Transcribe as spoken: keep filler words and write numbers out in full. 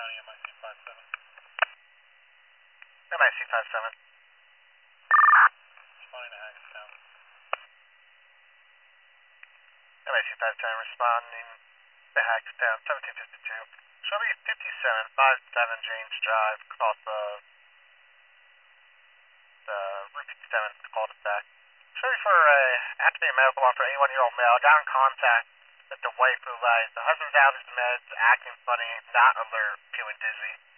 County, M I C five seven. M I C five seven. Responding to Hagerstown. M I C five seven responding to Hagerstown, seventeen fifty-two. Show me fifty-seven fifty-seven James Drive, across the, the Route fifty-seven cul-de-sac. Show me for a afternoon medical offer for eighty-one-year-old male. Got in contact with the wife who lies. The husband's out of his meds, acting funny, not alert, feeling dizzy.